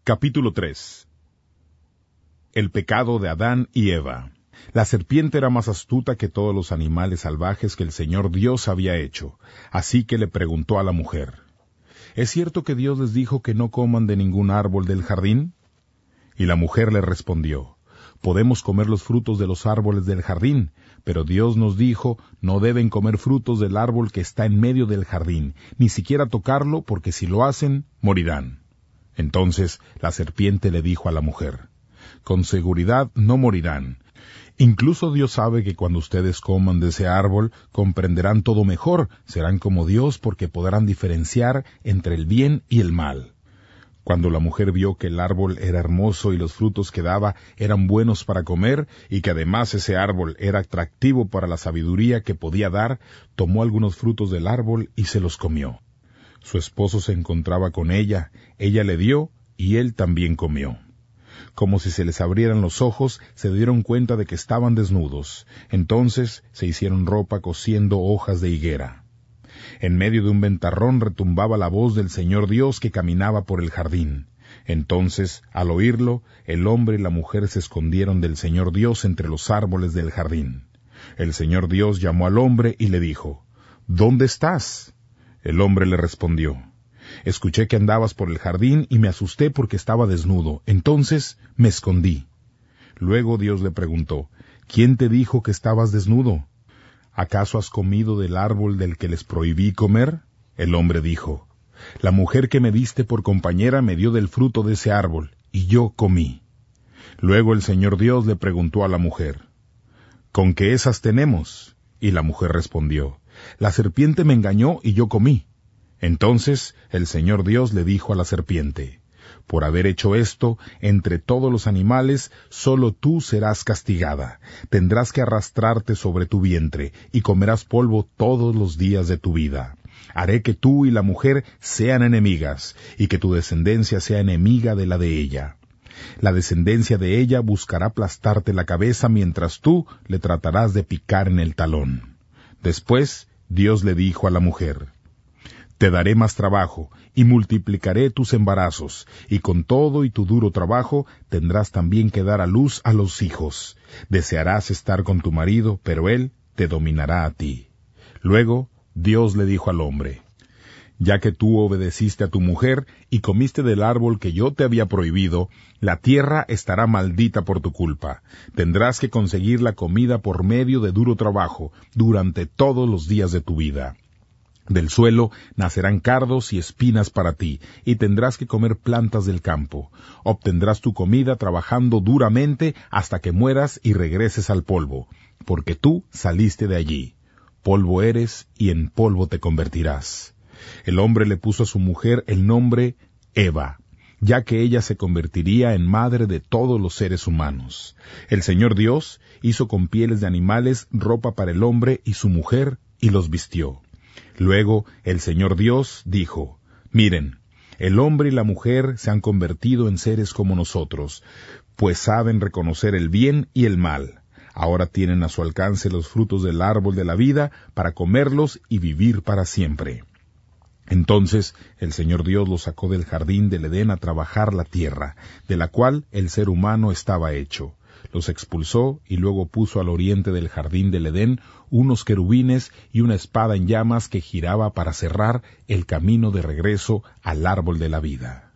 Capítulo 3. El pecado de Adán y Eva. La serpiente era más astuta que todos los animales salvajes que el Señor Dios había hecho, así que le preguntó a la mujer: ¿Es cierto que Dios les dijo que no coman de ningún árbol del jardín? Y la mujer le respondió: Podemos comer los frutos de los árboles del jardín, pero Dios nos dijo, no deben comer frutos del árbol que está en medio del jardín, ni siquiera tocarlo, porque si lo hacen, morirán. Entonces la serpiente le dijo a la mujer: Con seguridad no morirán. Incluso Dios sabe que cuando ustedes coman de ese árbol, comprenderán todo mejor, serán como Dios porque podrán diferenciar entre el bien y el mal. Cuando la mujer vio que el árbol era hermoso y los frutos que daba eran buenos para comer, y que además ese árbol era atractivo para la sabiduría que podía dar, tomó algunos frutos del árbol y se los comió. Su esposo se encontraba con ella le dio, y él también comió. Como si se les abrieran los ojos, se dieron cuenta de que estaban desnudos. Entonces se hicieron ropa cosiendo hojas de higuera. En medio de un ventarrón retumbaba la voz del Señor Dios que caminaba por el jardín. Entonces, al oírlo, el hombre y la mujer se escondieron del Señor Dios entre los árboles del jardín. El Señor Dios llamó al hombre y le dijo: ¿Dónde estás? El hombre le respondió: Escuché que andabas por el jardín y me asusté porque estaba desnudo. Entonces me escondí. Luego Dios le preguntó: ¿Quién te dijo que estabas desnudo? ¿Acaso has comido del árbol del que les prohibí comer? El hombre dijo: La mujer que me diste por compañera me dio del fruto de ese árbol, y yo comí. Luego el Señor Dios le preguntó a la mujer: ¿Con qué esas tenemos? Y la mujer respondió: La serpiente me engañó y yo comí. Entonces el Señor Dios le dijo a la serpiente: Por haber hecho esto, entre todos los animales, solo tú serás castigada. Tendrás que arrastrarte sobre tu vientre, y comerás polvo todos los días de tu vida. Haré que tú y la mujer sean enemigas, y que tu descendencia sea enemiga de la de ella. La descendencia de ella buscará aplastarte la cabeza, mientras tú le tratarás de picar en el talón. Después Dios le dijo a la mujer: Te daré más trabajo, y multiplicaré tus embarazos, y con todo y tu duro trabajo tendrás también que dar a luz a los hijos. Desearás estar con tu marido, pero él te dominará a ti. Luego Dios le dijo al hombre: Ya que tú obedeciste a tu mujer y comiste del árbol que yo te había prohibido, la tierra estará maldita por tu culpa. Tendrás que conseguir la comida por medio de duro trabajo durante todos los días de tu vida. Del suelo nacerán cardos y espinas para ti, y tendrás que comer plantas del campo. Obtendrás tu comida trabajando duramente hasta que mueras y regreses al polvo, porque tú saliste de allí. Polvo eres y en polvo te convertirás. El hombre le puso a su mujer el nombre Eva, ya que ella se convertiría en madre de todos los seres humanos. El Señor Dios hizo con pieles de animales ropa para el hombre y su mujer, y los vistió. Luego el Señor Dios dijo: Miren, el hombre y la mujer se han convertido en seres como nosotros, pues saben reconocer el bien y el mal. Ahora tienen a su alcance los frutos del árbol de la vida para comerlos y vivir para siempre. Entonces el Señor Dios los sacó del jardín del Edén a trabajar la tierra, de la cual el ser humano estaba hecho. Los expulsó y luego puso al oriente del jardín del Edén unos querubines y una espada en llamas que giraba para cerrar el camino de regreso al árbol de la vida.